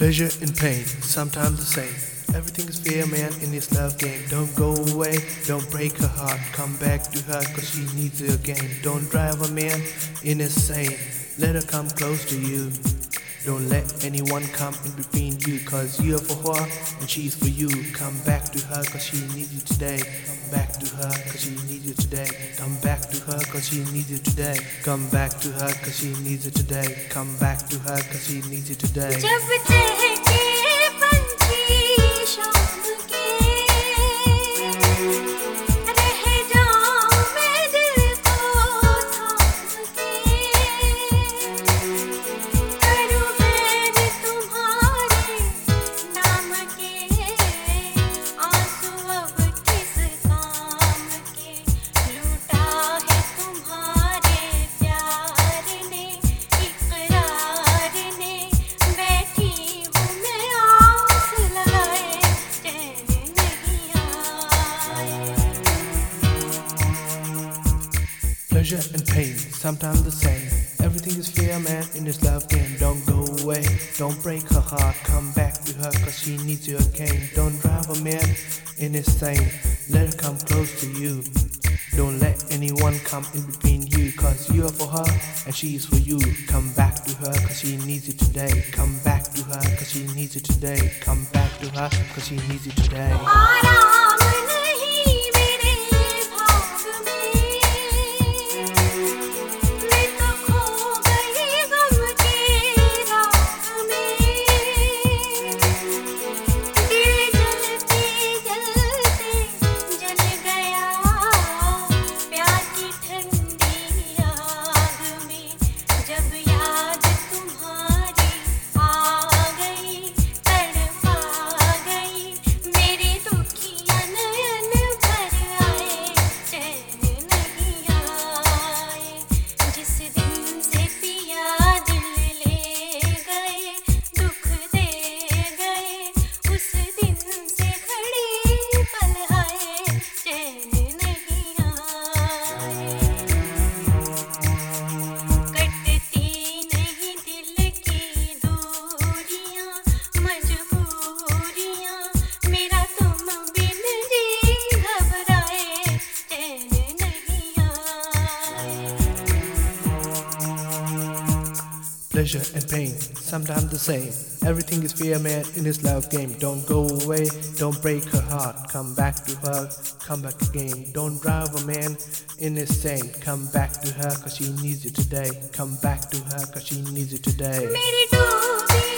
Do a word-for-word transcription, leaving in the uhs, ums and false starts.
Pleasure and pain, sometimes the same. Everything is fair, man, in this love game. Don't go away, don't break her heart. Come back to her, cause she needs you again. Don't drive a man insane. Let her come close to you. Don't let anyone come in between you, cause you're for her and she's for you. Come back to her, cause she needs you today. Come back to her, cause she needs you today. Come back to her, cause she needs you today. Come back to her, cause she needs you today. Come back to her, cause she needs you today. Pleasure and pain, sometimes the same. Everything is fair, man, in this love game. Don't go away, don't break her heart. Come back to her, cause she needs you again. Don't drive a man insane. Let her come close to you. Don't let anyone come in between you, cause you're for her and she's for you. Come back to her, cause she needs you today. Come back to her, cause she needs you today. Come back to her, cause she needs you today. Pleasure and pain, sometimes the same. Everything is fair, man, in this love game. Don't go away, don't break her heart. Come back to her, come back again. Don't drive a man insane. Come back to her, cause she needs you today. Come back to her, cause she needs you today.